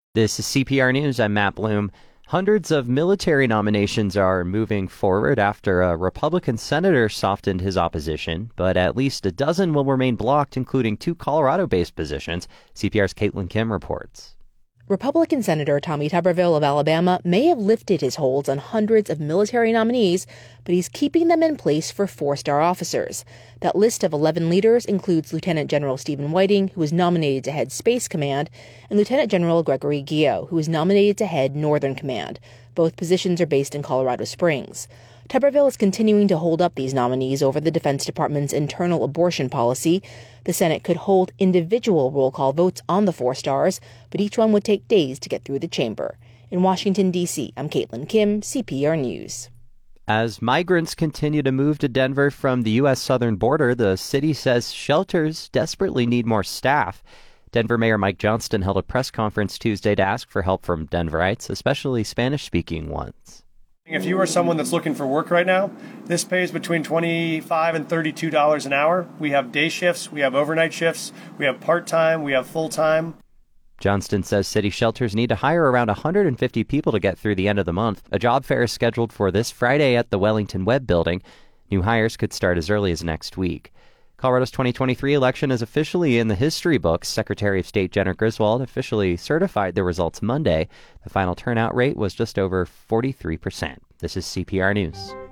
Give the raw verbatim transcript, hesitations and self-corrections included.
This is C P R News. I'm Matt Bloom. Hundreds of military nominations are moving forward after a Republican senator softened his opposition, but at least a dozen will remain blocked, including two Colorado-based positions. C P R's Caitlin Kim reports. Republican Senator Tommy Tuberville of Alabama may have lifted his holds on hundreds of military nominees, but he's keeping them in place for four-star officers. That list of eleven leaders includes Lieutenant General Stephen Whiting, who was nominated to head Space Command, and Lieutenant General Gregory Guillot, who was nominated to head Northern Command. Both positions are based in Colorado Springs. Tuberville is continuing to hold up these nominees over the Defense Department's internal abortion policy. The Senate could hold individual roll call votes on the four stars, but each one would take days to get through the chamber. In Washington, D C, I'm Caitlin Kim, C P R News. As migrants continue to move to Denver from the U S southern border, the city says shelters desperately need more staff. Denver Mayor Mike Johnston held a press conference Tuesday to ask for help from Denverites, especially Spanish-speaking ones. If you are someone that's looking for work right now, this pays between twenty-five dollars and thirty-two dollars an hour. We have day shifts, we have overnight shifts, we have part-time, we have full-time. Johnston says city shelters need to hire around one hundred fifty people to get through the end of the month. A job fair is scheduled for this Friday at the Wellington Webb Building. New hires could start as early as next week. Colorado's twenty twenty-three election is officially in the history books. Secretary of State Jenna Griswold officially certified the results Monday. The final turnout rate was just over forty-three percent. This is C P R News.